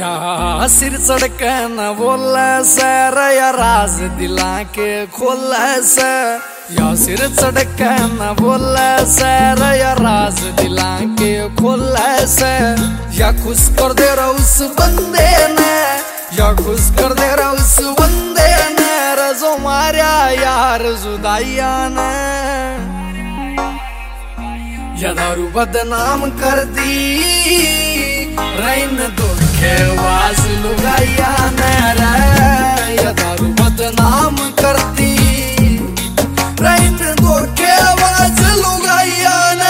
या सिर चढ़के न बोले से या राज दिला के खोले से, या सिर चढ़के न बोले से या राज दिला के खोले से, या खुश कर दे रहा उस बंदे ने, या खुश कर दे रहा उस बंदे ने रजो मारिया यार जुदाइया ने। या दारू बदनाम कर दी रैन दुखे वास लुगाइया ने रे, या दारू बदनाम कर दी रैन दुखे वास लुगाइया ने।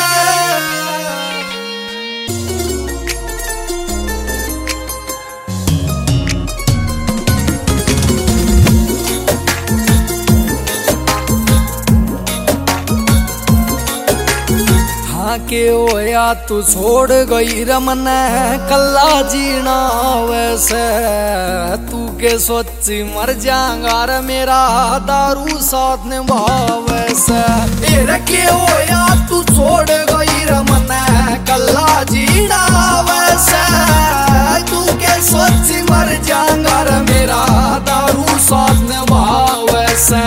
के होया तू छोड़ गई रमन कल्ला जीना वैसे, तू के सोची मर जाऊंगा रे मेरा दारू साथ निभाव वैसे। के होया तू छोड़ गई रमन कल्ला जीना वैसे, तू के सोची मर जाऊंगा रे मेरा दारू साथ निभाव वैसे।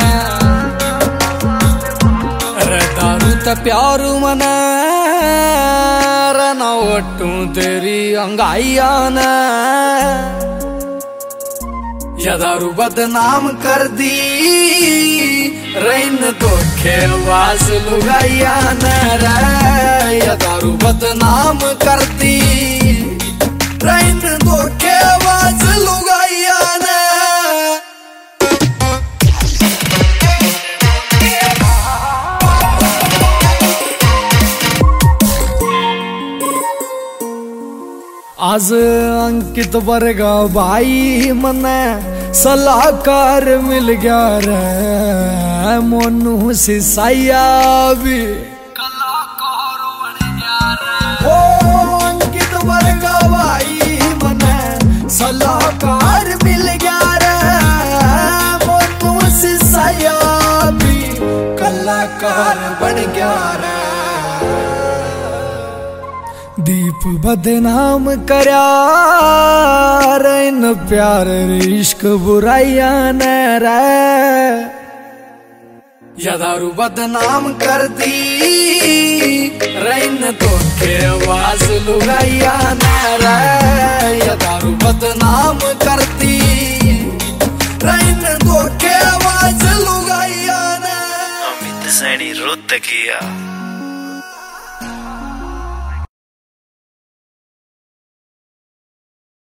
प्यार मना रना वटू तेरी अंगाइया ने, या दारू बदनाम कर दी रैन धोखे वास लुगाइया ने रे, या दारू बदनाम कर दी रैन धोखे वास लुगाइया ने। आज अंकित वर्गा भाई मने सलाहकार मिल गया रे, मोनू सिसाइया भी कलाकार बन गया रे। ओ अंकित वर्गा भाई मने सलाहकार मिल गया रे, मोनू सिसाइया भी कलाकार बन गया रे। दीप बदनाम करया रैन प्यार इश्क बुराइया ने रे, या दारू बदनाम कर दी रैन धोखे वास लुगाइया ने रे, या दारू बदनाम कर दी रैन धोखे वास लुगाइया ने। अमित सैनी रोहतकिया।